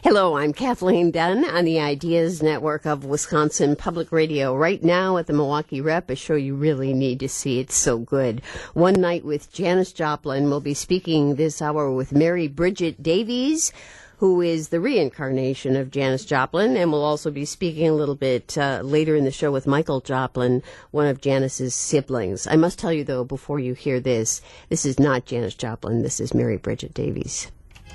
Hello, I'm Kathleen Dunn on the Ideas Network of Wisconsin Public Radio. Right now at the Milwaukee Rep, a show you really need to see. It's so good. One Night with Janis Joplin. We'll be speaking this hour with Mary Bridget Davies, who is the reincarnation of Janis Joplin, and we'll also be speaking a little bit later in the show with Michael Joplin, one of Janis's siblings. I must tell you, though, before you hear this is not Janis Joplin. This is Mary Bridget Davies.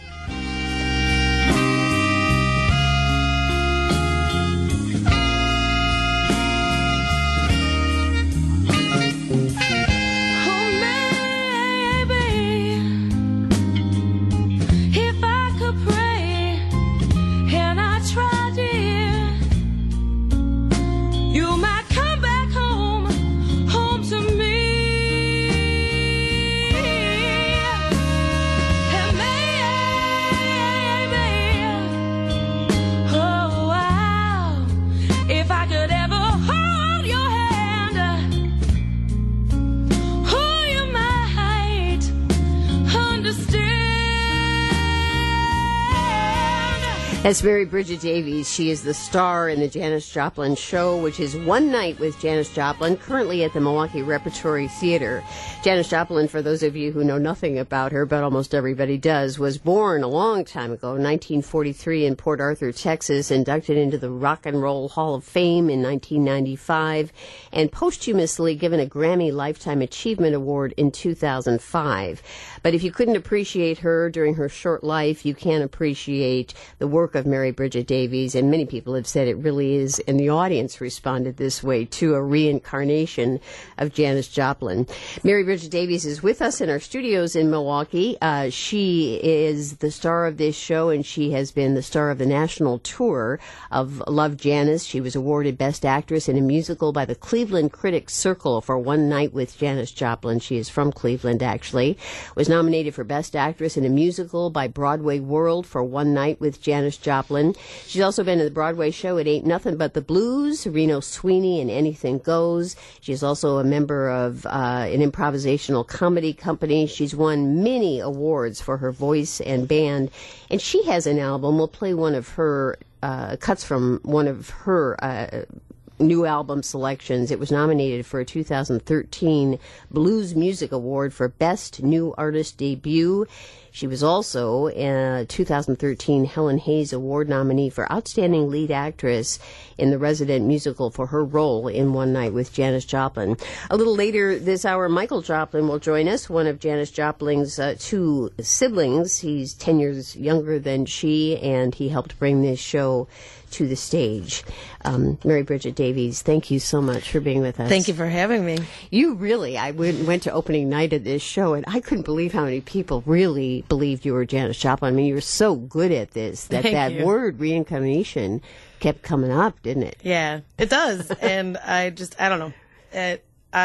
That's Mary Bridget Davies. She is the star in the Janis Joplin Show, which is One Night with Janis Joplin, currently at the Milwaukee Repertory Theater. Janis Joplin, for those of you who know nothing about her, but almost everybody does, was born a long time ago, 1943, in Port Arthur, Texas, inducted into the Rock and Roll Hall of Fame in 1995, and posthumously given a Grammy Lifetime Achievement Award in 2005. But if you couldn't appreciate her during her short life, you can appreciate the work of Mary Bridget Davies, and many people have said it really is, and the audience responded this way, to a reincarnation of Janis Joplin. Mary Bridget Davies is with us in our studios in Milwaukee. She is the star of this show, and she has been the star of the national tour of Love Janis. She was awarded Best Actress in a Musical by the Cleveland Critics Circle for One Night with Janis Joplin. She is from Cleveland, actually. Was nominated for Best Actress in a Musical by Broadway World for One Night with Janis Joplin. She's also been in the Broadway show It Ain't Nothing But the Blues, Reno Sweeney, and Anything Goes. She's also a member of an improvisational comedy company. She's won many awards for her voice and band, and she has an album. We'll play one of her cuts from one of her new album selections. It was nominated for a 2013 Blues Music Award for Best New Artist Debut. She was also a 2013 Helen Hayes Award nominee for Outstanding Lead Actress in the Resident Musical for her role in One Night with Janis Joplin. A little later this hour, Michael Joplin will join us, one of Janis Joplin's two siblings. He's 10 years younger than she, and he helped bring this show to the stage. Mary Bridget Davies, thank you so much for being with us. Thank you for having me. You really, I went to opening night of this show, and I couldn't believe how many people really believed you were Janis Joplin. I mean, you were so good at this, that word reincarnation kept coming up, didn't it? Yeah, it does. And I don't know.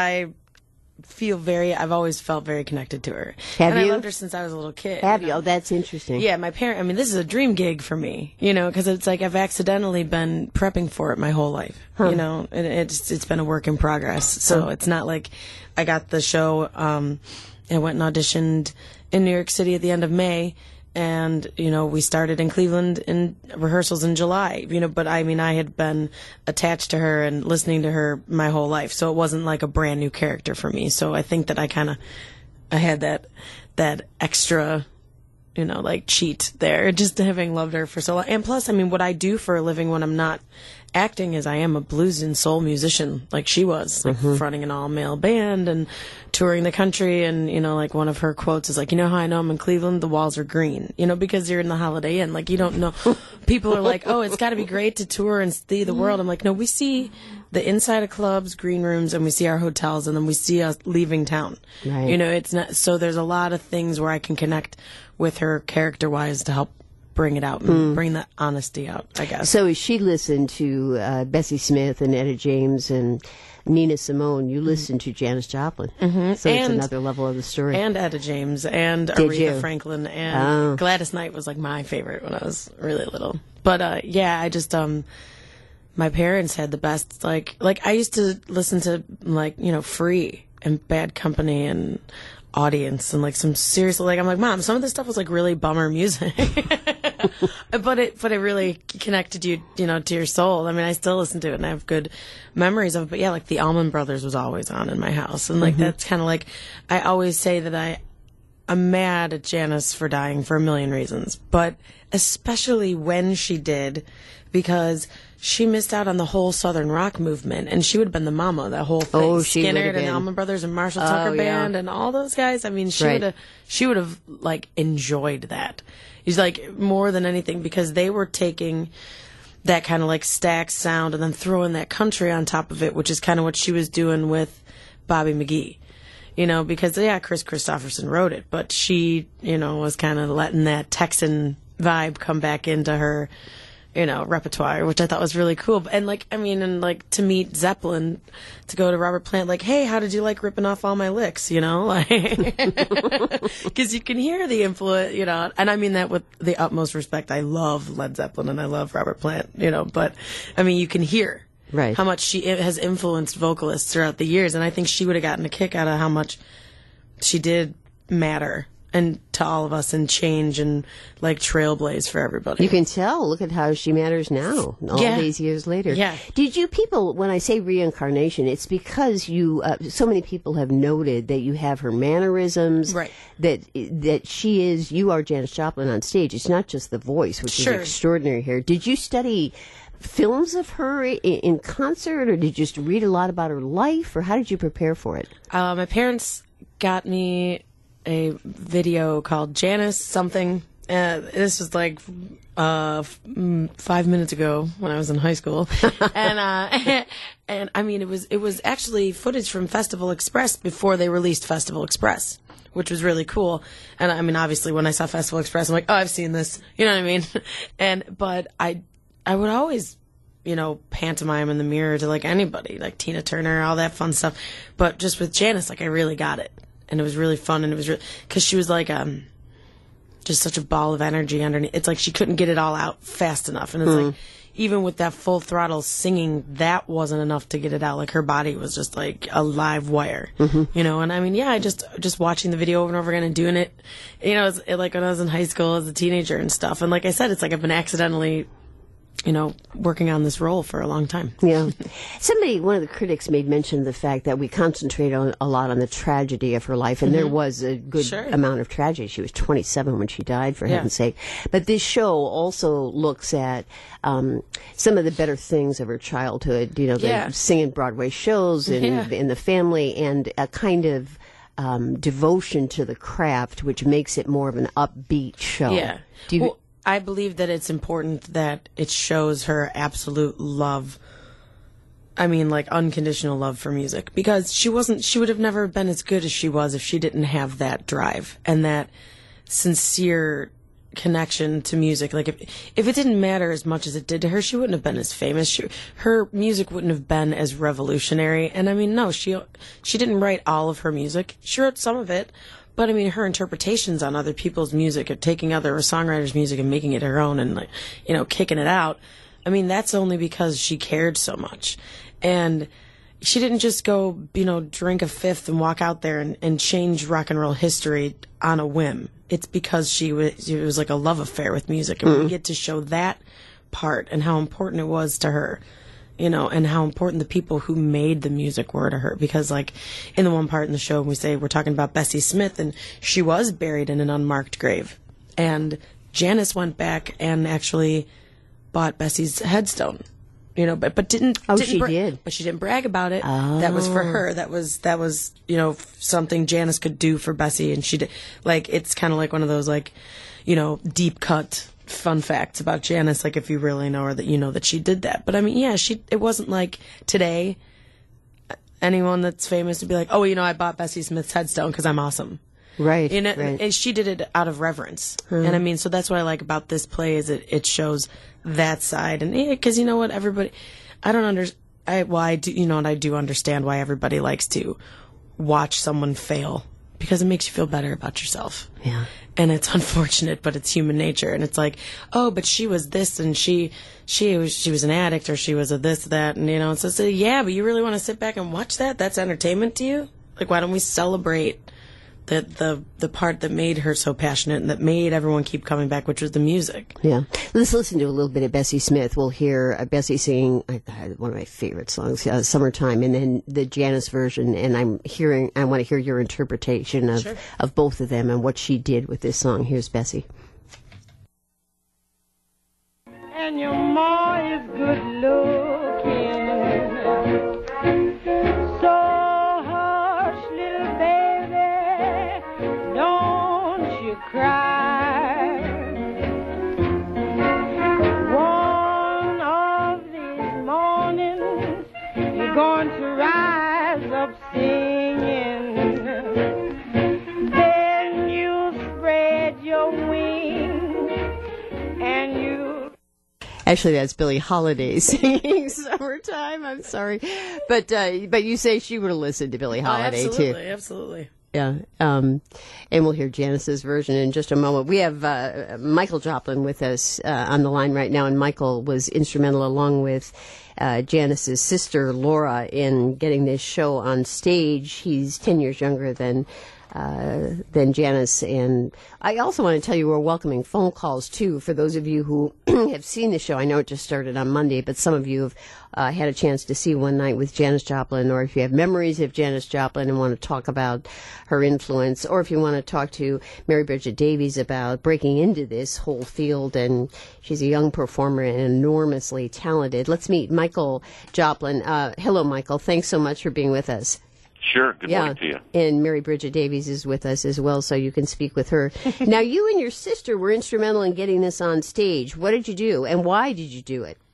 I've always felt very connected to her. Have you? I loved her since I was a little kid. Have you? Oh, that's interesting. Yeah, this is a dream gig for me, because it's like I've accidentally been prepping for it my whole life, and it's been a work in progress. So it's not like I got the show, and went and auditioned in New York City at the end of May, and, we started in Cleveland in rehearsals in July, but I had been attached to her and listening to her my whole life. So it wasn't like a brand new character for me. So I think that I had that extra, cheat there, just having loved her for so long. And plus, what I do for a living when I'm not acting is I am a blues and soul musician, like she was, fronting an all-male band and touring the country. And, one of her quotes is like, how I know I'm in Cleveland? The walls are green, because you're in the Holiday Inn. Like, you don't know. People are like, oh, it's got to be great to tour and see the world. I'm like, no, we see the inside of clubs, green rooms, and we see our hotels, and then we see us leaving town. Right. It's not, so there's a lot of things where I can connect with her character-wise to help bring it out and bring the honesty out, I guess. So as she listened to Bessie Smith and Etta James and Nina Simone, you listened to Janis Joplin. So it's another level of the story. And Etta James and Aretha Franklin and Gladys Knight was like my favorite when I was really little. But I just my parents had the best like I used to listen to Free and Bad Company and Audience and some seriously I'm like, Mom, some of this stuff was really bummer music. but it really connected you, to your soul. I mean, I still listen to it and I have good memories of it. But yeah, like the Allman Brothers was always on in my house. And like, that's kind of like, I always say that I'm mad at Janis for dying for a million reasons, but especially when she did, because she missed out on the whole Southern rock movement, and she would have been the mama of that whole thing. Oh, she Skinner would have and been. Allman Brothers and Marshall Tucker Band and all those guys. I mean, she would have like enjoyed that. He's like more than anything, because they were taking that kind of like stack sound and then throwing that country on top of it, which is kind of what she was doing with Bobby McGee. Because Chris Christopherson wrote it, but she, was kind of letting that Texan vibe come back into her, repertoire, which I thought was really cool. And to meet Zeppelin, to go to Robert Plant, like, hey, how did you like ripping off all my licks? Because you can hear the influence, and I mean that with the utmost respect. I love Led Zeppelin and I love Robert Plant, but I mean, you can hear. Right. How much she has influenced vocalists throughout the years. And I think she would have gotten a kick out of how much she did matter and to all of us and change and like trailblaze for everybody. You can tell. Look at how she matters now, all these years later. Yeah. Did you people, when I say reincarnation, it's because you, so many people have noted that you have her mannerisms, right? That she is, you are Janis Joplin on stage. It's not just the voice, which is extraordinary here. Did you study films of her in concert, or did you just read a lot about her life, or how did you prepare for it? My parents got me a video called Janis something. This was like 5 minutes ago when I was in high school, and I mean it was actually footage from Festival Express before they released Festival Express, which was really cool. And I mean, obviously, when I saw Festival Express, I'm like, oh, I've seen this. You know what I mean? But I would always, pantomime in the mirror to like anybody, like Tina Turner, all that fun stuff. But just with Janis, like I really got it. And it was really fun. And it was because she was like, just such a ball of energy underneath. It's like she couldn't get it all out fast enough. And it's like, even with that full throttle singing, that wasn't enough to get it out. Like her body was just like a live wire, and I mean, I just watching the video over and over again and doing it, like when I was in high school as a teenager and stuff. And like I said, it's like I've been accidentally, working on this role for a long time. Yeah. One of the critics made mention of the fact that we concentrate a lot on the tragedy of her life, and there was a good amount of tragedy. She was 27 when she died, for heaven's sake. But this show also looks at some of the better things of her childhood, the singing Broadway shows and in the family, and a kind of devotion to the craft, which makes it more of an upbeat show. Yeah. I believe that it's important that it shows her absolute love. I mean, like unconditional love for music, because she would have never been as good as she was if she didn't have that drive and that sincere connection to music. Like if it didn't matter as much as it did to her, she wouldn't have been as famous. Her music wouldn't have been as revolutionary. And I mean, no, she didn't write all of her music. She wrote some of it. But I mean, her interpretations on other people's music, or taking other songwriters' music and making it her own, and like, kicking it out. I mean, that's only because she cared so much, and she didn't just go, drink a fifth and walk out there and change rock and roll history on a whim. It's because it was like a love affair with music, and we get to show that part and how important it was to her. And how important the people who made the music were to her. Because, like, in the one part in the show, we're talking about Bessie Smith, and she was buried in an unmarked grave. And Janis went back and actually bought Bessie's headstone. But didn't. She did. But she didn't brag about it. Oh. That was for her. That was something Janis could do for Bessie, and she did. Like, it's kind of like one of those, like, deep cut fun facts about Janis, like if you really know her, that that she did that. But I mean, it wasn't like today anyone that's famous would be like, oh, I bought Bessie Smith's headstone because I'm awesome. Right. Right. And she did it out of reverence. And I mean, so that's what I like about this play, is it shows that side. And because you know what, everybody, I don't understand. I do understand why everybody likes to watch someone fail, because it makes you feel better about yourself. Yeah. And it's unfortunate, but it's human nature. And it's like, oh, but she was this, and she was an addict, or she was a this, that, and so yeah, but you really want to sit back and watch that? That's entertainment to you? Like, why don't we celebrate the part that made her so passionate and that made everyone keep coming back, which was the music. Yeah. Let's listen to a little bit of Bessie Smith. We'll hear Bessie sing one of my favorite songs, Summertime, and then the Janis version. And I want to hear your interpretation of both of them and what she did with this song. Here's Bessie. And your ma is good looking, so hush, little baby, don't you cry. One of these mornings, you're going to rise up singing. Then you spread your wings and you... Actually, that's Billie Holiday singing "Summertime." I'm sorry, but you say she would have listened to Billie Holiday too. Absolutely. Yeah, and we'll hear Janis's version in just a moment. We have Michael Joplin with us on the line right now, and Michael was instrumental, along with Janis's sister Laura, in getting this show on stage. He's 10 years younger than Janis. And I also want to tell you we're welcoming phone calls, too, for those of you who have seen the show. I know it just started on Monday, but some of you have had a chance to see One Night with Janis Joplin, or if you have memories of Janis Joplin and want to talk about her influence, or if you want to talk to Mary Bridget Davies about breaking into this whole field. And she's a young performer and enormously talented. Let's meet Michael Joplin. Hello, Michael. Thanks so much for being with us. Sure. Good morning to you. And Mary Bridget Davies is with us as well, so you can speak with her. Now, you and your sister were instrumental in getting this on stage. What did you do, and why did you do it?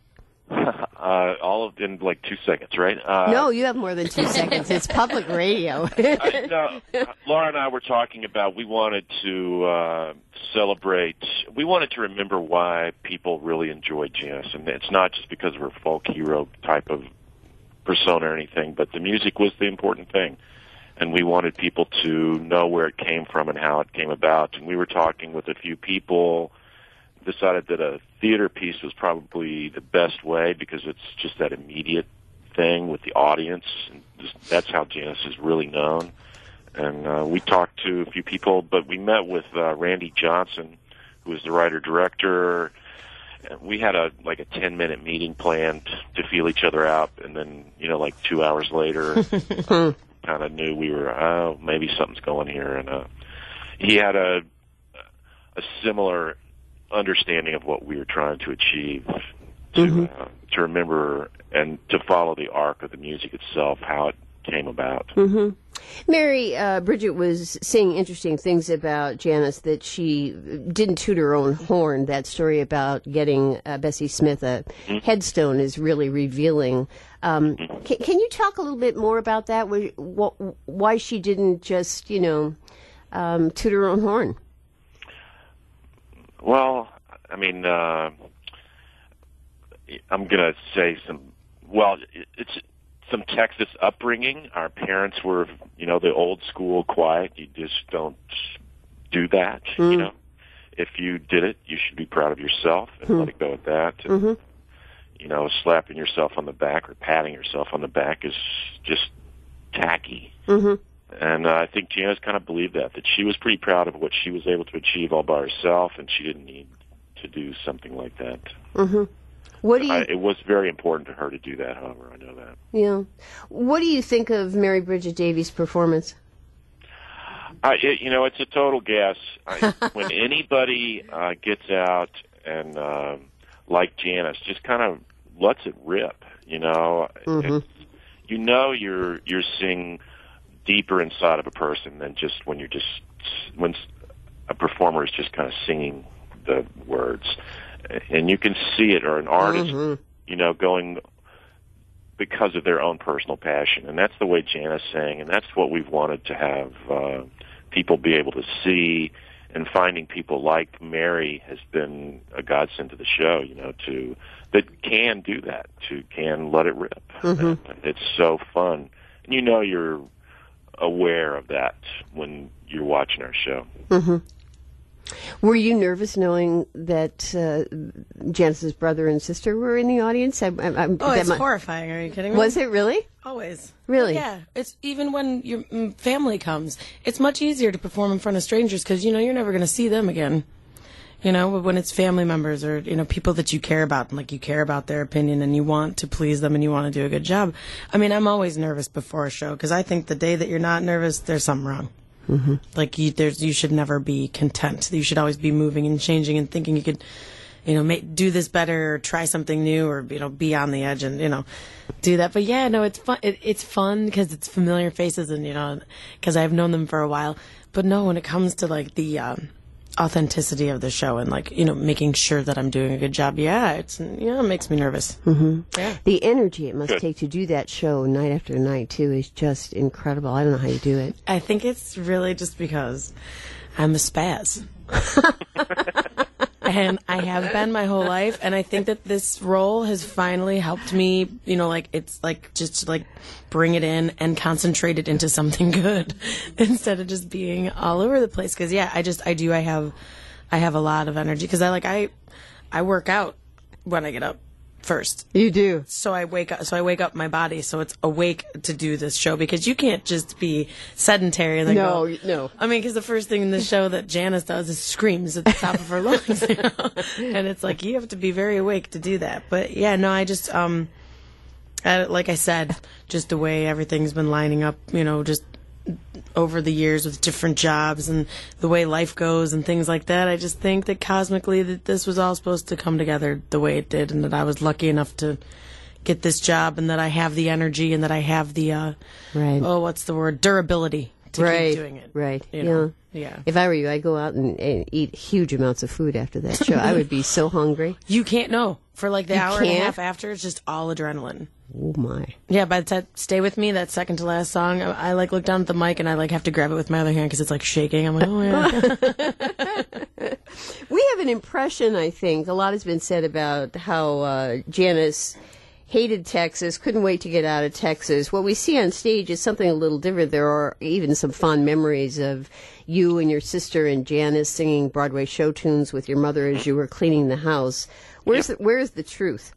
All of in like 2 seconds, right? No, you have more than 2 seconds. It's public radio. No, Laura and I were talking about we wanted to celebrate. We wanted to remember why people really enjoyed Janis, and it's not just because of her folk hero type of persona or anything, but the music was the important thing, and we wanted people to know where it came from and how it came about. And we were talking with a few people, decided that a theater piece was probably the best way because it's just that immediate thing with the audience, and that's how Janis is really known. And we talked to a few people, but we met with Randy Johnson, who is the writer-director. We had a 10-minute meeting planned to feel each other out, and then, 2 hours later, kind of knew we were, maybe something's going here. And he had a similar understanding of what we were trying to achieve, to remember and to follow the arc of the music itself, how it came about. Mm-hmm. Mary Bridget was saying interesting things about Janis, that she didn't toot her own horn. That story about getting Bessie Smith a headstone is really revealing. Can you talk a little bit more about that? Why she didn't just, toot her own horn? Well, I mean, I'm going to say it's some Texas upbringing. Our parents were, the old school quiet. You just don't do that, If you did it, you should be proud of yourself and let it go at that. And, slapping yourself on the back or patting yourself on the back is just tacky. And I think Janis kind of believed that she was pretty proud of what she was able to achieve all by herself, and she didn't need to do something like that. It was very important to her to do that, however, I know that. Yeah. What do you think of Mary Bridget Davies' performance? It's a total guess. When anybody gets out and, like Janis, just kind of lets it rip, you're seeing deeper inside of a person than just when a performer is just kind of singing the words. And you can see it, or an artist, going because of their own personal passion. And that's the way Janis sang, and that's what we've wanted to have people be able to see. And finding people like Mary has been a godsend to the show, that can do that, can let it rip. It's so fun. And you're aware of that when you're watching our show. Were you nervous knowing that Janice's brother and sister were in the audience? It's horrifying. Are you kidding me? Was it really? Always. Really? Yeah. It's even when your family comes, it's much easier to perform in front of strangers because, you're never going to see them again. When it's family members or, people that you care about, and like you care about their opinion and you want to please them and you want to do a good job. I mean, I'm always nervous before a show because I think the day that you're not nervous, there's something wrong. Mm-hmm. Like you should never be content. You should always be moving and changing and thinking you could, do this better or try something new or, be on the edge and, do that. But yeah, no, it's fun. It's fun because it's familiar faces and, because I've known them for a while. But no, when it comes to like the, authenticity of the show and like making sure that I'm doing a good job, it makes me nervous. Mm-hmm. Yeah. The energy it must take to do that show night after night too is just incredible. I don't know how you do it. I think it's really just because I'm a spaz. And I have been my whole life, and I think that this role has finally helped me, just bring it in and concentrate it into something good instead of just being all over the place. Because I have a lot of energy because I work out when I get up first. You do. So I wake up my body so it's awake to do this show because you can't just be sedentary and then go. No. I mean, because the first thing in the show that Janice does is screams at the top of her lungs, and it's like you have to be very awake to do that. But yeah, no, I just like I said, just the way everything's been lining up, just over the years with different jobs and the way life goes and things like that, I just think that cosmically that this was all supposed to come together the way it did, and that I was lucky enough to get this job, and that I have the energy, and that I have the durability to keep doing it. Right. Yeah. If I were you, I'd go out and eat huge amounts of food after that show. I would be so hungry. You can't know. For like the hour and a half after, it's just all adrenaline. Oh my! Yeah, by the time "Stay With Me," that second to last song, I look down at the mic and I have to grab it with my other hand because it's shaking. I'm like, oh yeah. We have an impression. I think a lot has been said about how Janice hated Texas, couldn't wait to get out of Texas. What we see on stage is something a little different. There are even some fond memories of you and your sister and Janice singing Broadway show tunes with your mother as you were cleaning the house. Where is the truth?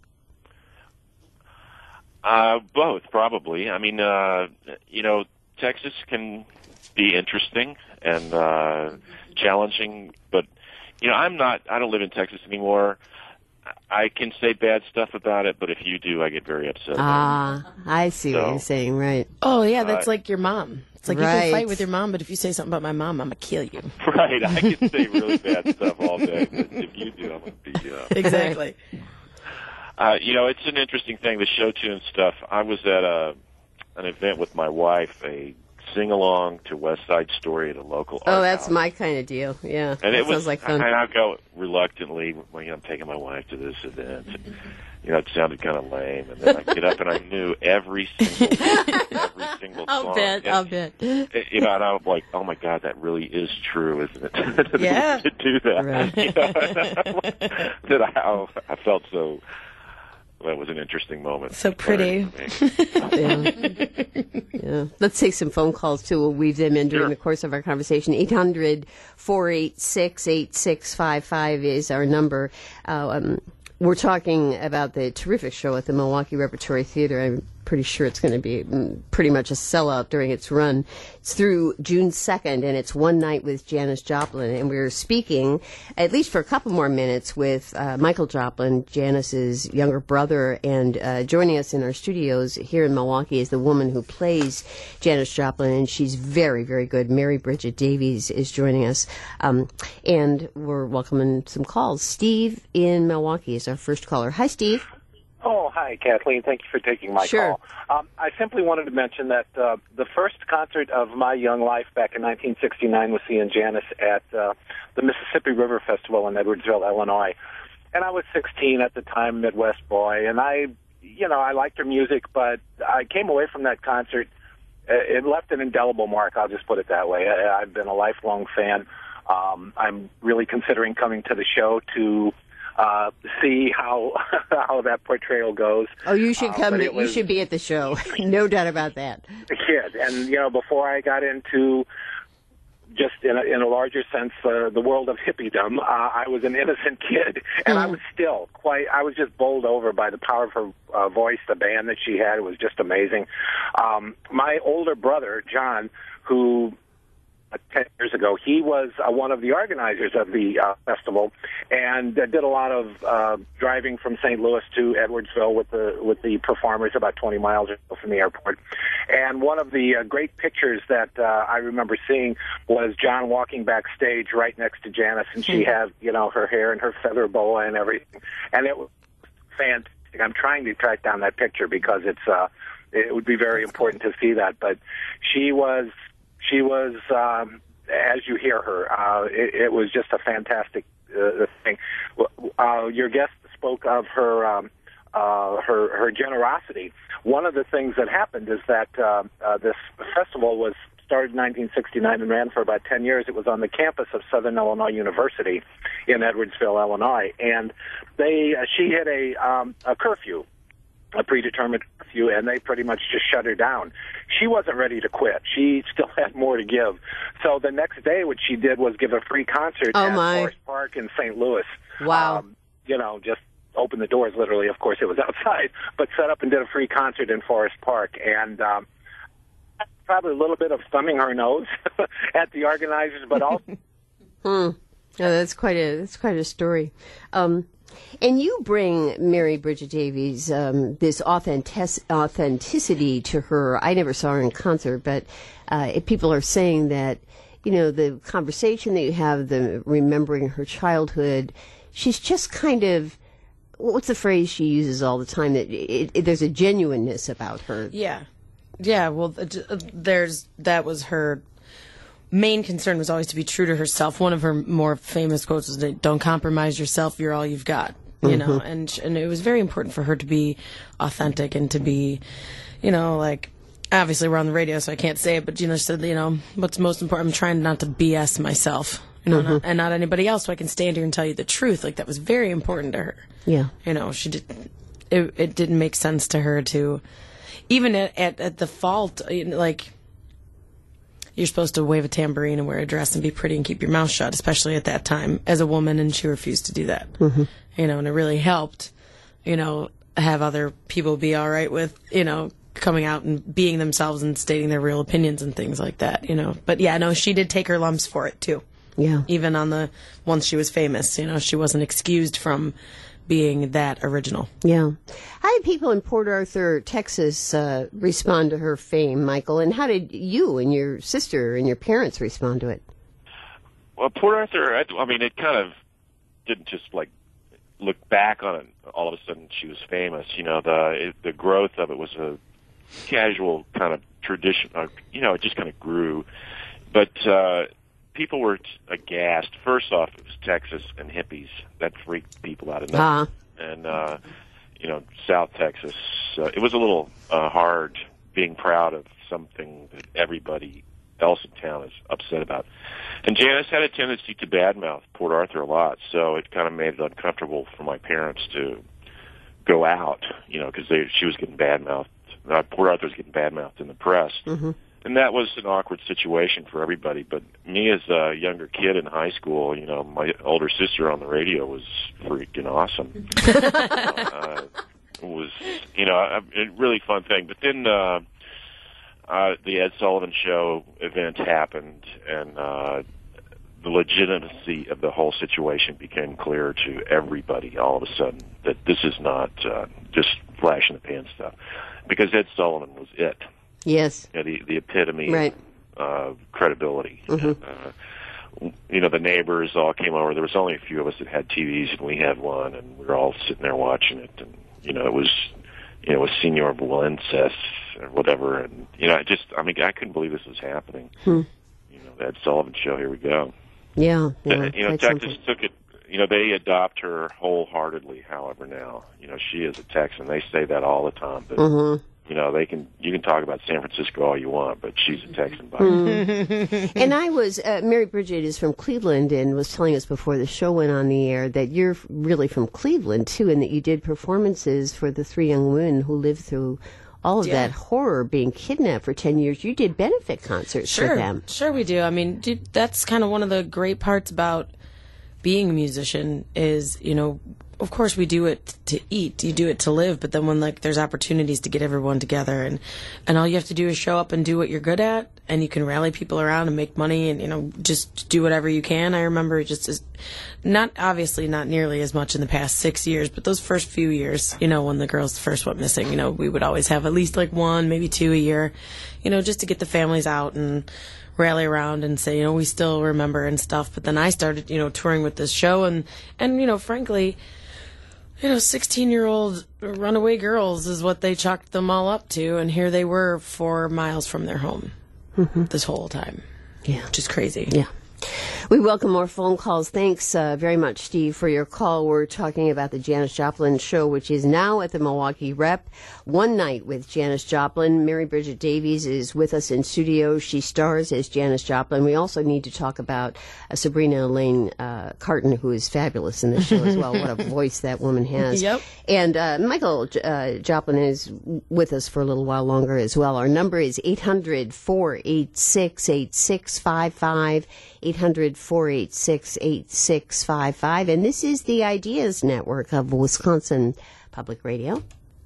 Both, probably. I mean, Texas can be interesting and challenging, but I don't live in Texas anymore. I can say bad stuff about it, but if you do, I get very upset. I see what you're saying, right? Oh yeah, that's like your mom. It's like you can fight with your mom, but if you say something about my mom, I'm gonna kill you. Right, I can say really bad stuff all day, but if you do, I'm gonna be exactly. It's an interesting thing, the show tune stuff. I was at an event with my wife, a sing-along to West Side Story at a local art that's house. my kind of deal, yeah. And it sounds like fun. And I go reluctantly when I'm taking my wife to this event. And, it sounded kind of lame. And then I get up and I knew every single song. I'll bet. And I'm like, oh my God, that really is true, isn't it? Yeah. To do that. Right. I felt so... That was an interesting moment. So pretty. Yeah. Let's take some phone calls, too. We'll weave them in during the course of our conversation. 800-486-8655 is our number. We're talking about the terrific show at the Milwaukee Repertory Theater. I'm pretty sure it's going to be pretty much a sellout during its run. It's through June 2nd, and it's One Night with Janis Joplin. And we're speaking, at least for a couple more minutes, with Michael Joplin, Janis's younger brother. And joining us in our studios here in Milwaukee is the woman who plays Janis Joplin, and she's very, very good. Mary Bridget Davies is joining us. And we're welcoming some calls. Steve in Milwaukee is our first caller. Hi, Steve. Oh, hi, Kathleen. Thank you for taking my call. I simply wanted to mention that the first concert of my young life back in 1969 was seeing Janis at the Mississippi River Festival in Edwardsville, Illinois. And I was 16 at the time, Midwest boy, and I liked her music, but I came away from that concert. It left an indelible mark, I'll just put it that way. I've been a lifelong fan. I'm really considering coming to the show to see how that portrayal goes. Oh, you should come. You should be at the show. No doubt about that. A kid, and before I got into just in a larger sense, the world of hippiedom. I was an innocent kid, and I was just bowled over by the power of her voice, the band that she had. It was just amazing. My older brother, John, who 10 years ago, he was one of the organizers of the festival, and did a lot of driving from St. Louis to Edwardsville with the performers, about 20 miles or so from the airport. And one of the great pictures that I remember seeing was John walking backstage right next to Janis, and she had, her hair and her feather boa and everything, and it was fantastic. I'm trying to track down that picture because it would be very important to see that, but she was, as you hear her, it was just a fantastic thing. Your guest spoke of her generosity. One of the things that happened is that this festival was started in 1969 and ran for about 10 years. It was on the campus of Southern Illinois University in Edwardsville, Illinois, and she hit a curfew, a predetermined curfew, and they pretty much just shut her down. She wasn't ready to quit. She still had more to give. So the next day, what she did was give a free concert at Forest Park in St. Louis. Wow. Just open the doors, literally. Of course, it was outside, but set up and did a free concert in Forest Park. And probably a little bit of thumbing her nose at the organizers, but also... Oh, that's quite a story. And you bring Mary Bridget Davies this authenticity to her. I never saw her in concert, but people are saying that, the conversation that you have, the remembering her childhood, she's just kind of, what's the phrase she uses all the time? That there's a genuineness about her. Yeah. Yeah, well, that was her main concern, was always to be true to herself. One of her more famous quotes is, "Don't compromise yourself, you're all you've got." And it was very important for her to be authentic and to be, obviously we're on the radio, so I can't say it, but she said, what's most important, I'm trying not to BS myself, and not anybody else, so I can stand here and tell you the truth. Like, that was very important to her. Yeah. She did. It didn't make sense to her to, even at the fault, you're supposed to wave a tambourine and wear a dress and be pretty and keep your mouth shut, especially at that time as a woman, and she refused to do that. And it really helped, have other people be all right with, coming out and being themselves and stating their real opinions and things like that, But yeah, no, she did take her lumps for it too. Yeah. Even once she was famous, she wasn't excused from being that original. Yeah. How did people in Port Arthur, Texas, respond to her fame, Michael? And how did you and your sister and your parents respond to it? Well, Port Arthur, it kind of didn't just look back on it. All of a sudden, she was famous. The growth of it was a casual kind of tradition. It just kind of grew. But people were aghast. First off, it was Texas and hippies. That freaked people out enough. And, South Texas, it was a little hard being proud of something that everybody else in town is upset about. And Janis had a tendency to badmouth Port Arthur a lot, so it kind of made it uncomfortable for my parents to go out, because she was getting badmouthed. Port Arthur was getting badmouthed in the press. And that was an awkward situation for everybody. But me as a younger kid in high school, my older sister on the radio was freaking awesome. It was, a really fun thing. But then the Ed Sullivan Show event happened, and the legitimacy of the whole situation became clear to everybody all of a sudden, that this is not just flash in the pan stuff. Because Ed Sullivan was it. Yes. The epitome of credibility. The neighbors all came over. There was only a few of us that had TVs, and we had one, and we were all sitting there watching it. And it was Senor Valencias or whatever, and I couldn't believe this was happening. The Ed Sullivan Show. Here we go. Yeah. Texas took it. They adopt her wholeheartedly. However, now she is a Texan. They say that all the time, but. You can talk about San Francisco all you want, but she's a Texan by And I was, Mary Bridget is from Cleveland and was telling us before the show went on the air that you're really from Cleveland too, and that you did performances for the three young women who lived through all of that horror, being kidnapped for 10 years. You did benefit concerts for them. Sure we do. I mean, that's kind of one of the great parts about being a musician is, you know, of course we do it to eat, you do it to live, but then when like there's opportunities to get everyone together and all you have to do is show up and do what you're good at, and you can rally people around and make money and, you know, just do whatever you can. I remember not nearly as much in the past 6 years, but those first few years, you know, when the girls first went missing, you know, we would always have at least like one, maybe two a year, you know, just to get the families out and rally around and say, you know, we still remember and stuff. But then I started, you know, touring with this show and you know, frankly, you know, 16-year-old runaway girls is what they chalked them all up to, and here they were 4 miles from their home this whole time. Yeah. Which is crazy. Yeah. We welcome more phone calls. Thanks very much, Steve, for your call. We're talking about the Janis Joplin show, which is now at the Milwaukee Rep. One Night with Janis Joplin. Mary Bridget Davies is with us in studio. She stars as Janis Joplin. We also need to talk about Sabrina Elaine Carton, who is fabulous in the show as well. What a voice that woman has. Yep. And Michael Joplin is with us for a little while longer as well. Our number is 800-486-8655. 800-486-8655. And this is the Ideas Network of Wisconsin Public Radio.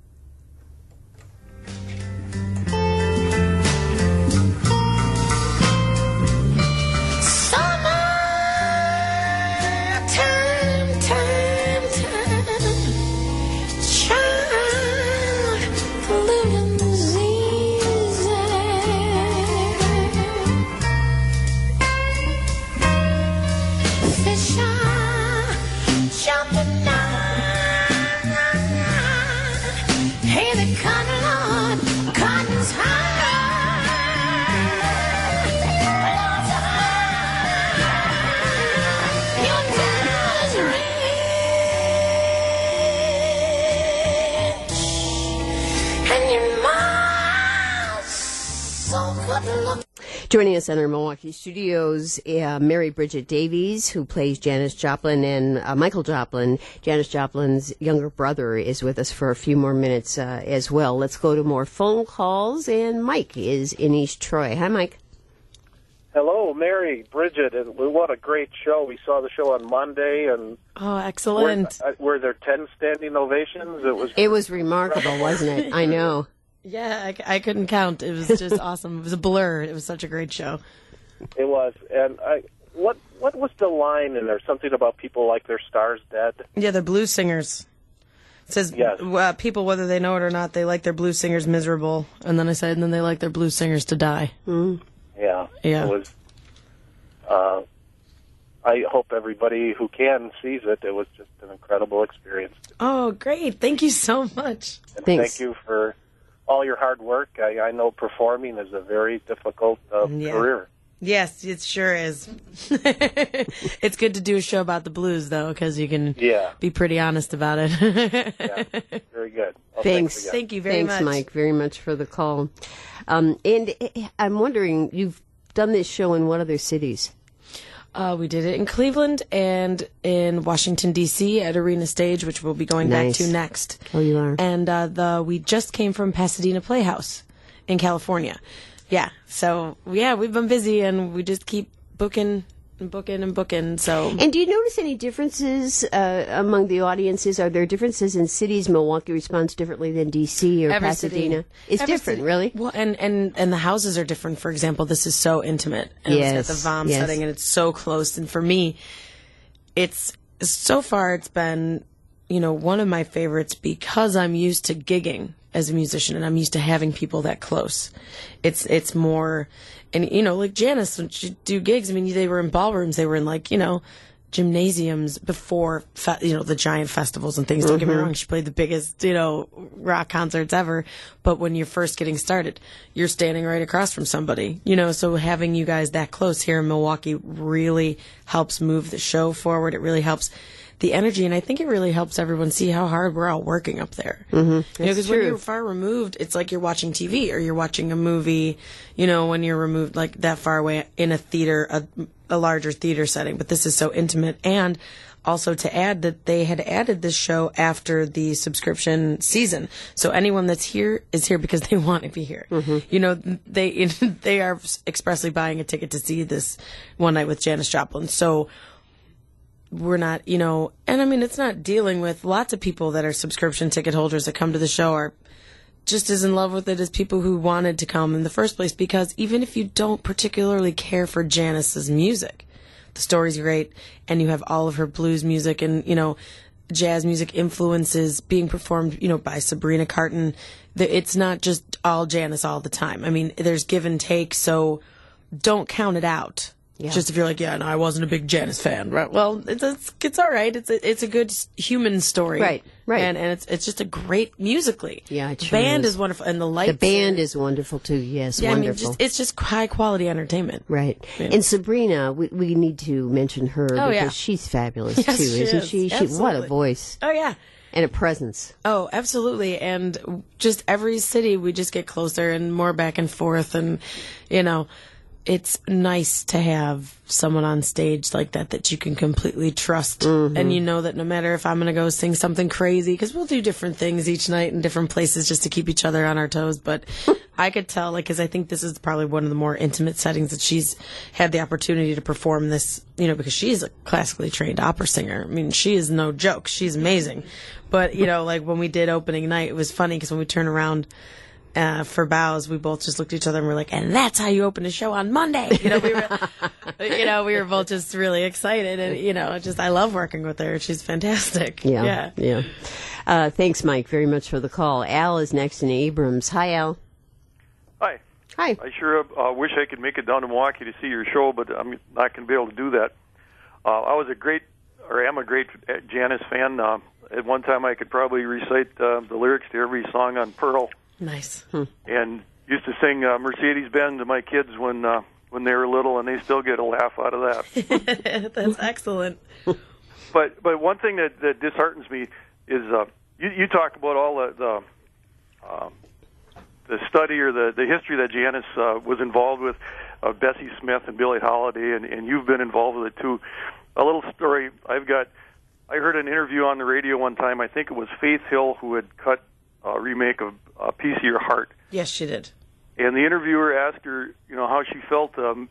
Joining us in our Milwaukee studios, Mary Bridget Davies, who plays Janis Joplin, and Michael Joplin, Janis Joplin's younger brother, is with us for a few more minutes as well. Let's go to more phone calls, and Mike is in East Troy. Hi, Mike. Hello, Mary, Bridget, and what a great show. We saw the show on Monday, and oh, excellent. Were there 10 standing ovations? It was remarkable, wasn't it? I know. Yeah, I couldn't count. It was just awesome. It was a blur. It was such a great show. It was. And what was the line in there? Something about people like their stars dead? Yeah, they're blues singers. It says people, whether they know it or not, they like their blues singers miserable. And then I said, and then they like their blues singers to die. Mm. Yeah. Yeah. It was. I hope everybody who can sees it. It was just an incredible experience. Oh, great. Thank you so much. And thank you for all your hard work. I know performing is a very difficult career. Yes, it sure is. It's good to do a show about the blues, though, because you can be pretty honest about it. Yeah, very good. Well, thanks. Thank you very much. Thanks, Mike, very much for the call. And I'm wondering, you've done this show in what other cities? We did it in Cleveland and in Washington, D.C. at Arena Stage, which we'll be going back to next. Oh, you are? And we just came from Pasadena Playhouse in California. Yeah. So, yeah, we've been busy, and we just keep booking and booking and booking. So. And do you notice any differences among the audiences? Are there differences in cities? Milwaukee responds differently than D.C. or Pasadena? It's different, really? Well, and the houses are different. For example, this is so intimate. And it's at the VOM setting, and it's so close. And for me, so far it's been, you know, one of my favorites because I'm used to gigging as a musician, and I'm used to having people that close. It's more, and you know, like Janis, when she do gigs, I mean, they were in ballrooms, they were in like, you know, gymnasiums before, the giant festivals and things. Don't get me wrong, she played the biggest, rock concerts ever. But when you're first getting started, you're standing right across from somebody, so having you guys that close here in Milwaukee really helps move the show forward. It really helps the energy, and I think it really helps everyone see how hard we're all working up there. Because when you're far removed, it's like you're watching TV or you're watching a movie, when you're removed like that far away in a theater, a larger theater setting. But this is so intimate, and also to add that they had added this show after the subscription season. So anyone that's here is here because they want to be here. You know, they are expressly buying a ticket to see this One Night with Janis Joplin. So we're not, you know, and I mean, it's not dealing with lots of people that are subscription ticket holders that come to the show are just as in love with it as people who wanted to come in the first place, because even if you don't particularly care for Janis's music, the story's great, and you have all of her blues music and, you know, jazz music influences being performed, you know, by Sabrina Carton. It's not just all Janis all the time. I mean, there's give and take, so don't count it out. Yeah. Just if you're like, yeah, no, I wasn't a big Janis fan, right? Well, it's all right. It's a good human story, right? And it's just a great musically. Yeah, the band is wonderful, and the lights. The band is wonderful too. Yes, yeah, wonderful. I mean, it's just high quality entertainment, right? Yeah. And Sabrina, we need to mention her because she's fabulous too, isn't she? What a voice! Oh yeah. And a presence. Oh, absolutely. And just every city, we just get closer and more back and forth, and you know. It's nice to have someone on stage like that you can completely trust. And you know that no matter if I'm going to go sing something crazy, because we'll do different things each night in different places just to keep each other on our toes. But I could tell, like, because I think this is probably one of the more intimate settings that she's had the opportunity to perform this, you know, because she's a classically trained opera singer. I mean, she is no joke. She's amazing. But, you know, like when we did opening night, it was funny because when we turn around, for bows, we both just looked at each other and we're like, and that's how you open a show on Monday. You know, we were both just really excited, and you know, I love working with her. She's fantastic. Yeah. Thanks, Mike, very much for the call. Al is next in Abrams. Hi, Al. Hi. Hi. I sure wish I could make it down to Milwaukee to see your show, but I'm not going to be able to do that. I am a great Janis fan. At one time, I could probably recite the lyrics to every song on Pearl. Nice. And used to sing Mercedes-Benz to my kids when they were little, and they still get a laugh out of that. That's excellent. But one thing that disheartens me is you talk about all the study or the history that Janis was involved with, Bessie Smith and Billie Holiday, and you've been involved with it too. A little story I heard an interview on the radio one time. I think it was Faith Hill who had cut a remake of A Piece of Your Heart. Yes, she did. And the interviewer asked her, you know, how she felt doing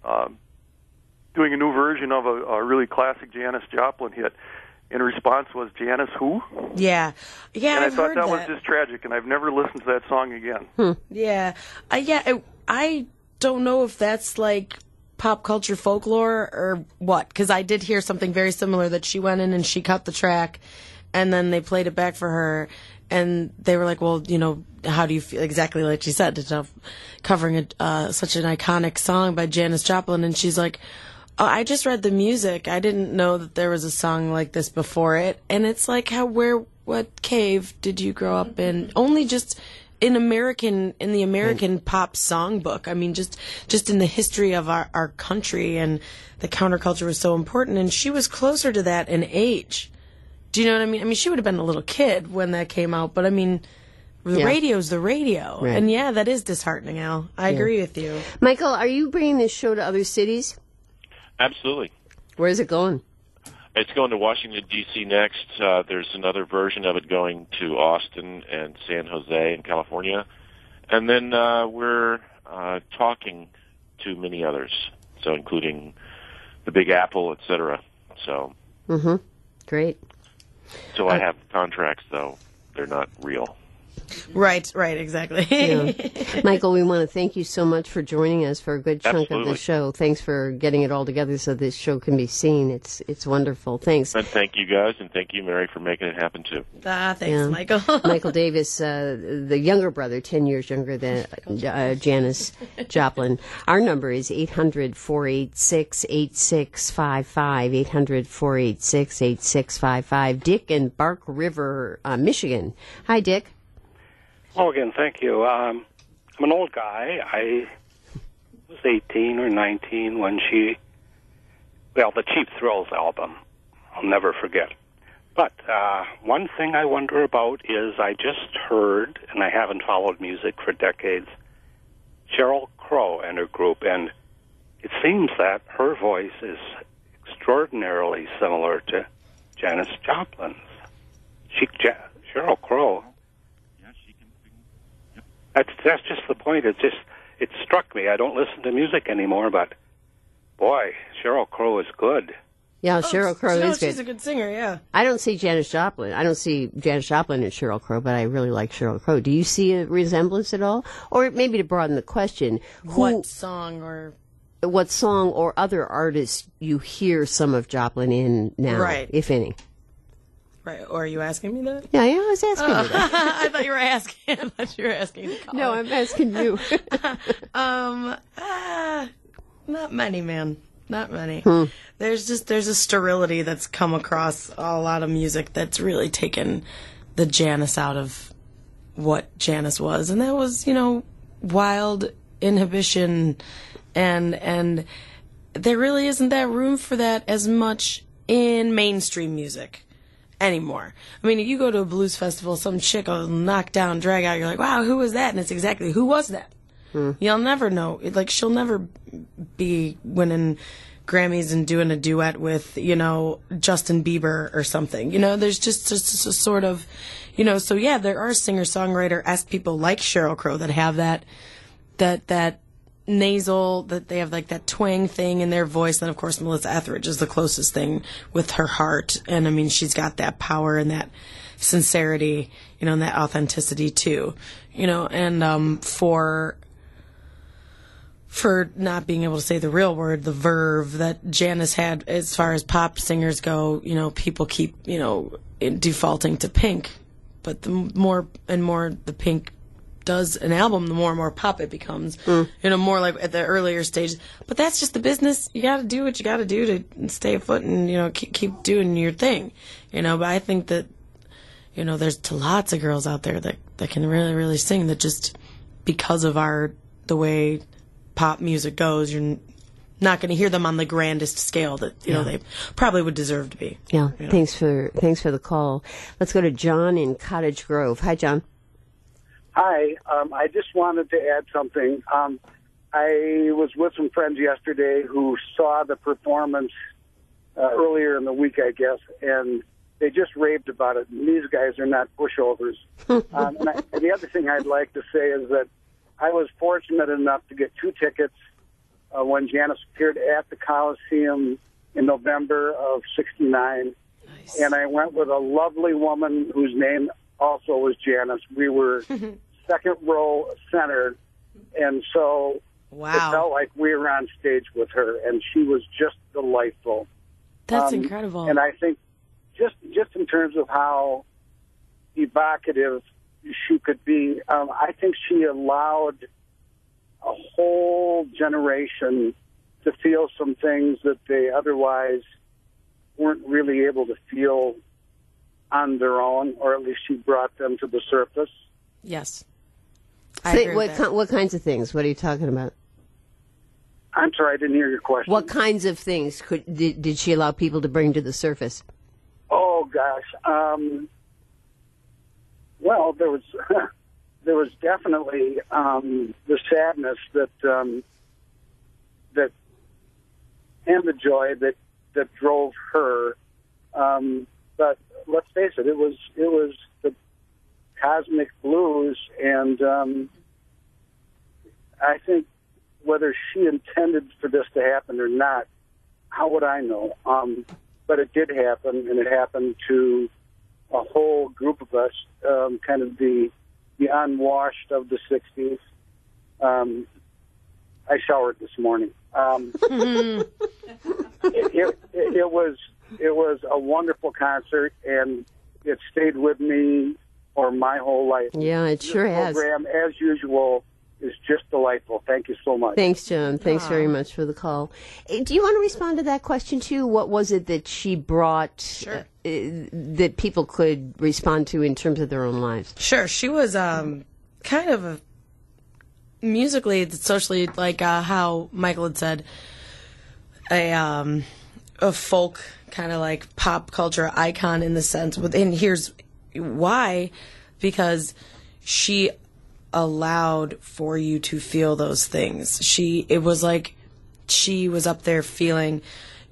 a new version of a really classic Janis Joplin hit. And her response was, Janis who? Yeah. Yeah, and I thought that was just tragic, and I've never listened to that song again. Yeah. I don't know if that's like pop culture folklore or what, because I did hear something very similar that she went in and she cut the track, and then they played it back for her. And they were like, well, you know, how do you feel? Exactly like she said, covering such an iconic song by Janis Joplin. And she's like, oh, I just read the music. I didn't know that there was a song like this before it. And it's like, what cave did you grow up in? Only just in the American pop songbook. I mean, just in the history of our country, and the counterculture was so important. And she was closer to that in age. Do you know what I mean? I mean, she would have been a little kid when that came out, but I mean, the radio's the radio. Right. And yeah, that is disheartening, Al. I agree with you. Michael, are you bringing this show to other cities? Absolutely. Where is it going? It's going to Washington, D.C. next. There's another version of it going to Austin and San Jose in California. And then we're talking to many others, so including the Big Apple, et cetera. So. Great. So I have contracts, though. They're not real. Right, exactly. Michael, we want to thank you so much for joining us for a good chunk Absolutely. of the show. Thanks for getting it all together so this show can be seen. It's wonderful. Thanks. And thank you guys, and thank you, Mary, for making it happen, too. Thanks, Michael. Michael Davis, the younger brother, 10 years younger than Janis Joplin. Our number is 800-486-8655, 800-486-8655. Dick in Bark River, Michigan. Hi, Dick. Oh, again, thank you. I'm an old guy. I was 18 or 19 when the Cheap Thrills album, I'll never forget. But one thing I wonder about is I just heard, and I haven't followed music for decades, Sheryl Crow and her group, and it seems that her voice is extraordinarily similar to Janis Joplin's. Sheryl Crow. Yeah, she can sing. That's just the point. It struck me. I don't listen to music anymore, but boy, Sheryl Crow is good. Yeah, Sheryl Crow is good. She's a good singer, yeah. I don't see Janis Joplin. I don't see Janis Joplin and Sheryl Crow, but I really like Sheryl Crow. Do you see a resemblance at all? Or maybe to broaden the question, What song or other artists you hear some of Joplin in now, right, if any? Right. Or are you asking me that? Yeah, I was asking you that. I thought you were asking. I thought you were asking the caller. No, I'm asking you. Not many, man. Not many. There's a sterility that's come across a lot of music that's really taken the Janis out of what Janis was, and that was, wild inhibition, and there really isn't that room for that as much in mainstream music anymore. I mean, if you go to a blues festival, some chick will knock down, drag out, you're like, wow, who was that? And it's exactly, who was that? You'll never know. Like, she'll never be winning Grammys and doing a duet with, Justin Bieber or something. There's just a sort of, so yeah, there are singer-songwriter-esque people like Sheryl Crow that have that nasal, that they have like that twang thing in their voice. And of course, Melissa Etheridge is the closest thing with her heart. And I mean, she's got that power and that sincerity, and that authenticity too, and for not being able to say the real word, the verve that Janis had as far as pop singers go, people keep, defaulting to Pink. But the more and more the Pink does an album, the more and more pop it becomes, more like at the earlier stages. But that's just the business. You got to do what you got to do to stay afloat and, keep doing your thing, But I think that, there's lots of girls out there that can really, really sing, that just because of the way pop music goes, you're not going to hear them on the grandest scale that they probably would deserve to be. Yeah. Thanks for the call. Let's go to John in Cottage Grove. Hi, John. Hi. I just wanted to add something. I was with some friends yesterday who saw the performance earlier in the week, I guess, and they just raved about it. And these guys are not pushovers. And the other thing I'd like to say is that I was fortunate enough to get 2 tickets when Janis appeared at the Coliseum in November of '69. Nice. And I went with a lovely woman whose name also was Janis. We were second row center, and so it felt like we were on stage with her, and she was just delightful. That's incredible. And I think just in terms of how evocative she could be, I think she allowed a whole generation to feel some things that they otherwise weren't really able to feel on their own, or at least she brought them to the surface. Yes. What kinds of things? What are you talking about? I'm sorry, I didn't hear your question. What kinds of things did she allow people to bring to the surface? Oh, gosh. Well, there was definitely the sadness that and the joy that drove her. But let's face it, it was the cosmic blues, and I think whether she intended for this to happen or not, how would I know? But it did happen, and it happened to a whole group of us, kind of the unwashed of the 60s. I showered this morning. It was a wonderful concert, and it stayed with me for my whole life. Yeah, it sure has. The program, as usual, is just delightful. Thank you so much. Thanks, John. Thanks very much for the call. Do you want to respond to that question, too? What was it that she brought that people could respond to in terms of their own lives? Sure. She was kind of musically, socially, like how Michael had said, a folk kind of like pop culture icon in the sense. And here's why. Because she allowed for you to feel those things. It was like she was up there feeling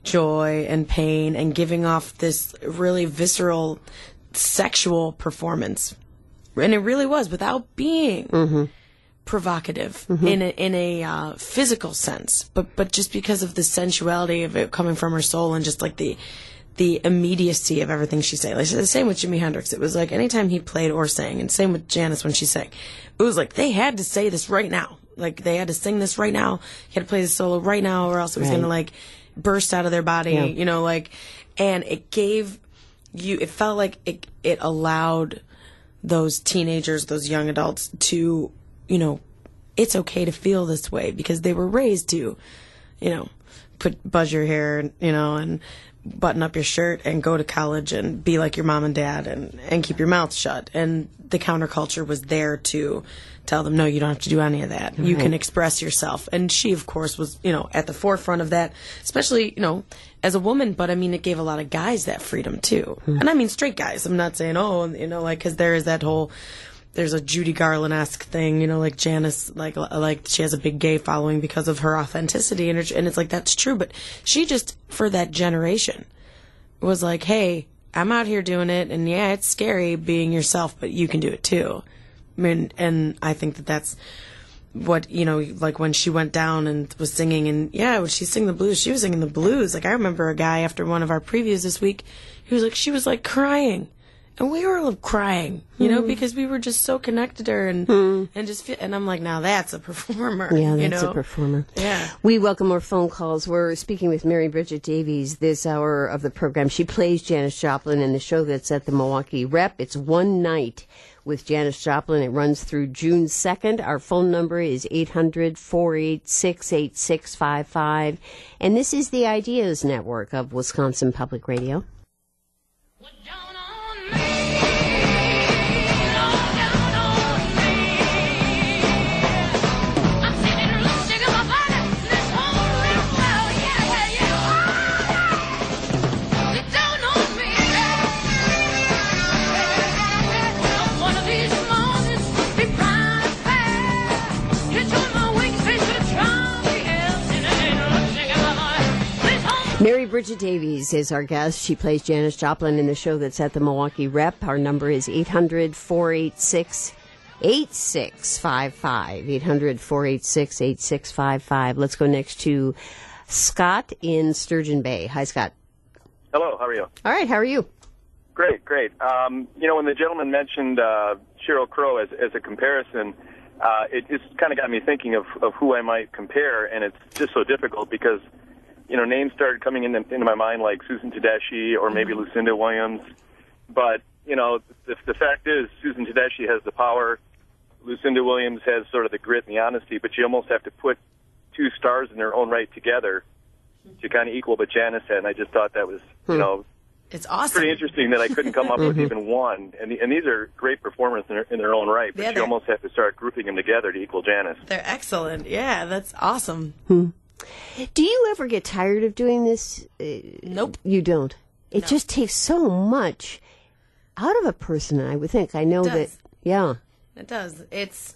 joy and pain and giving off this really visceral sexual performance. And it really was, without being provocative in a physical sense, but just because of the sensuality of it coming from her soul and just like the immediacy of everything she sang. Like the same with Jimi Hendrix. It was like anytime he played or sang, and same with Janis when she sang. It was like they had to say this right now. Like they had to sing this right now. He had to play the solo right now, or else it was going to like burst out of their body. Yeah. You know, like, and it gave you. It felt like it allowed those teenagers, those young adults, to, you know, it's okay to feel this way because they were raised to, you know, buzz your hair, you know, and button up your shirt and go to college and be like your mom and dad and keep your mouth shut. And the counterculture was there to tell them, no, you don't have to do any of that. You can express yourself. And she, of course, was, you know, at the forefront of that, especially, you know, as a woman. But I mean, it gave a lot of guys that freedom too. And I mean, straight guys. I'm not saying, oh, you know, like, because there is that whole, there's a Judy Garland-esque thing, you know, like Janis, like she has a big gay following because of her authenticity, and it's like, that's true, but she just, for that generation, was like, hey, I'm out here doing it, and yeah, it's scary being yourself, but you can do it too. I mean, and I think that's what, you know, like when she went down and was singing, and yeah, when she sang the blues, she was singing the blues. Like, I remember a guy after one of our previews this week, she was like crying. And we were crying, you know, because we were just so connected to her and just and I'm like, now that's a performer. Yeah, that's, you know? a performer. Yeah. We welcome more phone calls. We're speaking with Mary Bridget Davies this hour of the program. She plays Janis Joplin in the show that's at the Milwaukee Rep. It's One Night with Janis Joplin. It runs through June 2nd. Our phone number is 800-486-8655. And this is the Ideas Network of Wisconsin Public Radio. Mary Bridget Davies is our guest. She plays Janis Joplin in the show that's at the Milwaukee Rep. Our number is 800-486-8655. 800-486-8655. Let's go next to Scott in Sturgeon Bay. Hi, Scott. Hello, how are you? All right, how are you? Great, great. You know, when the gentleman mentioned Sheryl Crow as a comparison, it just kind of got me thinking of who I might compare, and it's just so difficult because, you know, names started coming into my mind like Susan Tedeschi or maybe Lucinda Williams. But, you know, the fact is Susan Tedeschi has the power. Lucinda Williams has sort of the grit and the honesty, but you almost have to put two stars in their own right together to kind of equal what Janis had. And I just thought that was, you know, it's awesome. Pretty interesting that I couldn't come up with even one. And these are great performers in their own right, but you almost have to start grouping them together to equal Janis. They're excellent. Yeah, that's awesome. Do you ever get tired of doing this? Nope. You don't? It just takes so much out of a person, I would think. I know that, yeah. It does. It's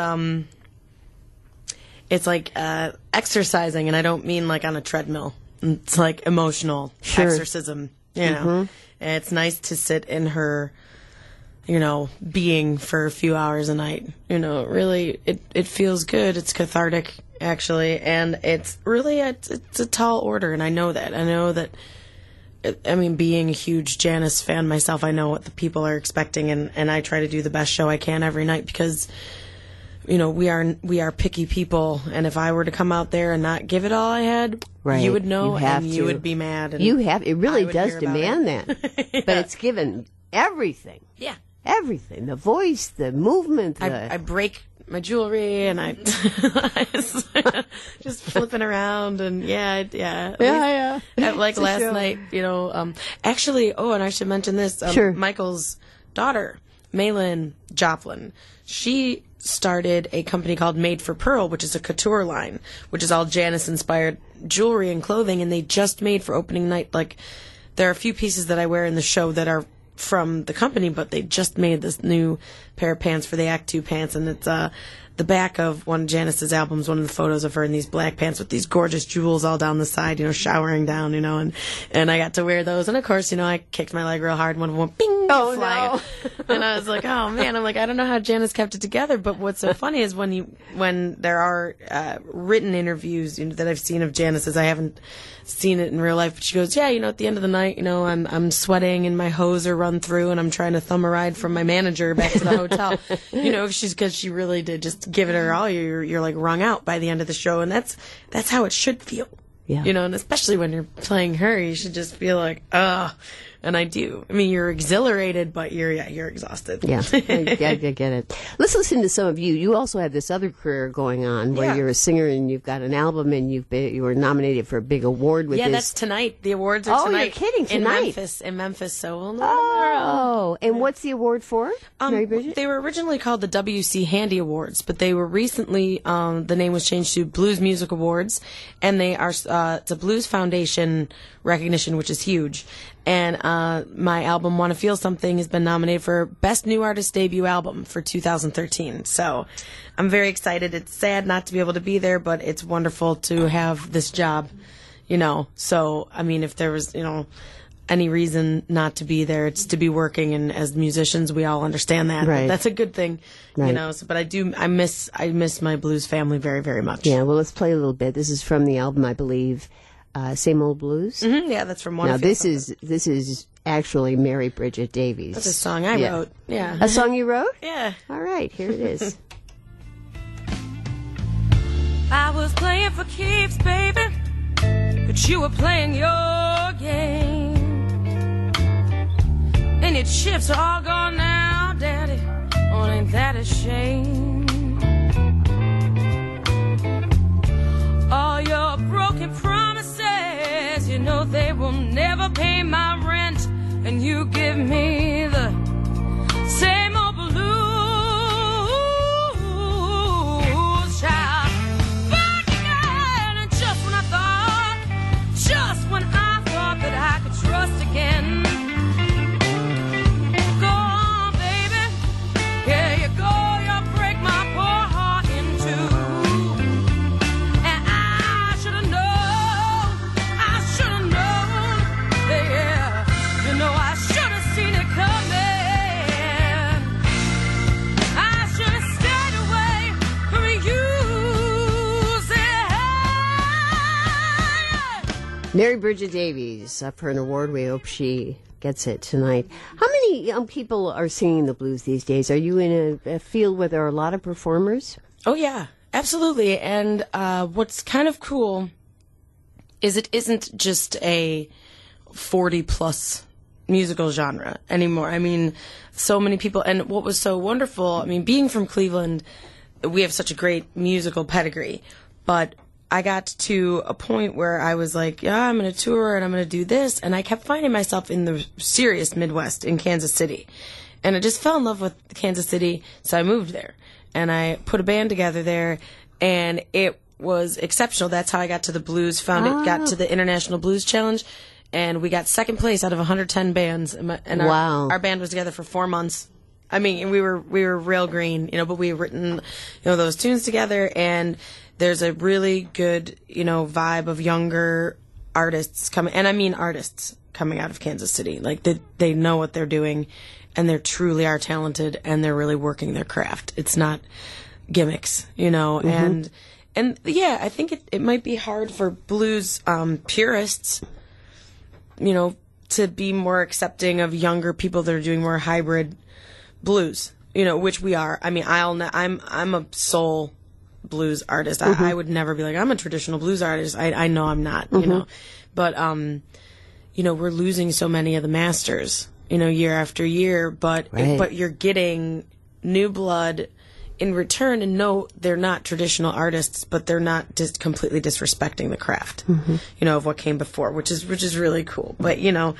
like exercising, and I don't mean like on a treadmill. It's like emotional exorcism, you know. And it's nice to sit in her, you know, being for a few hours a night. You know, really, it feels good. It's cathartic, actually, and it's really it's a tall order, and I know that. I know that. I mean, being a huge Janis fan myself, I know what the people are expecting, and I try to do the best show I can every night because, you know, we are picky people, and if I were to come out there and not give it all I had, you would know, and you would be mad. And it really does demand that, but it's given everything. Yeah, everything. The voice, the movement. I break my jewelry, and I just flipping around, and yeah. Like last night, you know. Actually, and I should mention this. Michael's daughter, Malin Joplin, she started a company called Made for Pearl, which is a couture line, which is all Janis-inspired jewelry and clothing, and they just made for opening night. Like, there are a few pieces that I wear in the show that are from the company, but they just made this new pair of pants for the Act 2 pants, and it's the back of one of Janis's albums, one of the photos of her in these black pants with these gorgeous jewels all down the side, showering down, and I got to wear those. And of course, I kicked my leg real hard and one of them went bing, flying. No. And I was like, oh man, I don't know how Janis kept it together. But what's so funny is when there are written interviews that I've seen of Janis's, I haven't seen it in real life, but she goes, yeah, at the end of the night, I'm sweating and my hose are run through and I'm trying to thumb a ride from my manager back to the hotel. Because she really did just give it her all. You're like wrung out by the end of the show, and that's how it should feel. Yeah. And especially when you're playing her, you should just feel like, ugh. And I do. I mean, you're exhilarated, but you're exhausted. Yeah, I get it. Let's listen to some of you. You also have this other career going on where you're a singer and you've got an album and you were nominated for a big award with this. Yeah, that's tonight. The awards are tonight. Oh, you're kidding, tonight. In Memphis, so we'll know. Oh, and what's the award for, Mary Bridget? They were originally called the W.C. Handy Awards, but they were recently, the name was changed to Blues Music Awards, and they are, it's a Blues Foundation recognition, which is huge. And my album, Wanna Feel Something, has been nominated for Best New Artist Debut Album for 2013. So I'm very excited. It's sad not to be able to be there, but it's wonderful to have this job, So, I mean, if there was, any reason not to be there, it's to be working. And as musicians, we all understand that. Right. That's a good thing, right. But I miss my blues family very, very much. Yeah, well, let's play a little bit. This is from the album, I believe. Same Old Blues? Mm-hmm, yeah, that's from one. Now, this is actually Mary Bridget Davies. That's a song I wrote. Yeah. A song you wrote? Yeah. All right, here it is. I was playing for keeps, baby, but you were playing your game. And your chips are all gone now, Daddy. Oh, ain't that a shame? All your broken promises, they will never pay my rent, and you give me the same old blues, child. But again, and just when I thought that I could trust again, go on, baby, yeah, you go, you'll break my poor heart in two. And I should have known. I should have seen it coming. I should have stayed away from you. Mary Bridget Davies, up for an award. We hope she gets it tonight. How many young people are singing the blues these days? Are you in a field where there are a lot of performers? Oh, yeah, absolutely. And what's kind of cool is it isn't just a 40-plus musical genre anymore. I mean, so many people, and what was so wonderful, I mean, being from Cleveland, we have such a great musical pedigree, but I got to a point where I was like, yeah, I'm going to tour and I'm going to do this, and I kept finding myself in the serious Midwest in Kansas City, and I just fell in love with Kansas City, so I moved there, and I put a band together there, and it was exceptional. That's how I got to the Blues got to the International Blues Challenge, and we got second place out of 110 bands. And wow. Our band was together for 4 months. I mean, we were real green, but we had written, those tunes together. And there's a really good, vibe of younger artists coming. And I mean artists coming out of Kansas City. Like, they know what they're doing, and they truly are talented, and they're really working their craft. It's not gimmicks, Mm-hmm. And yeah, I think it might be hard for blues purists, to be more accepting of younger people that are doing more hybrid blues, which we are. I mean, I'm a soul blues artist. Mm-hmm. I would never be like, I'm a traditional blues artist. I know I'm not, mm-hmm. But, we're losing so many of the masters, year after year, but you're getting new blood in return, and no, they're not traditional artists, but they're not just completely disrespecting the craft, mm-hmm. Of what came before, which is really cool. But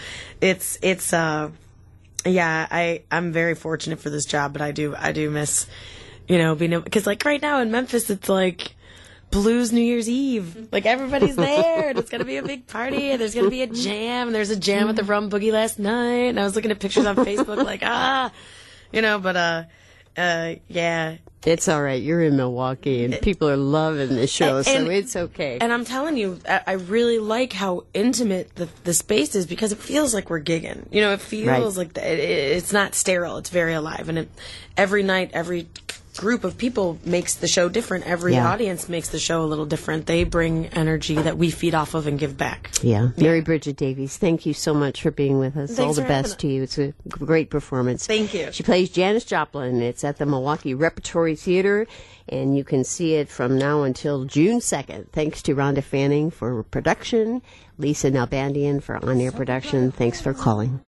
I'm very fortunate for this job, but I do miss, being able, because like right now in Memphis, it's like Blues New Year's Eve, like everybody's there, and it's gonna be a big party, and there's gonna be a jam, and there's a jam at the Rum Boogie last night, and I was looking at pictures on Facebook, like but. Yeah. It's all right. You're in Milwaukee, and people are loving the show, so it's okay. And I'm telling you, I really like how intimate the space is because it feels like we're gigging. You know, it feels like it's not sterile. It's very alive. And every night, every group of people makes the show different. Every audience makes the show a little different. They bring energy that we feed off of and give back. Yeah. Mary Bridget Davies, thank you so much for being with us. Thanks all the for best to you. It's a great performance. Thank you. She plays Janis Joplin. It's at the Milwaukee Repertory Theater, and you can see it from now until June 2nd. Thanks to Rhonda Fanning for production, Lisa Nalbandian for on-air production. Thanks for calling.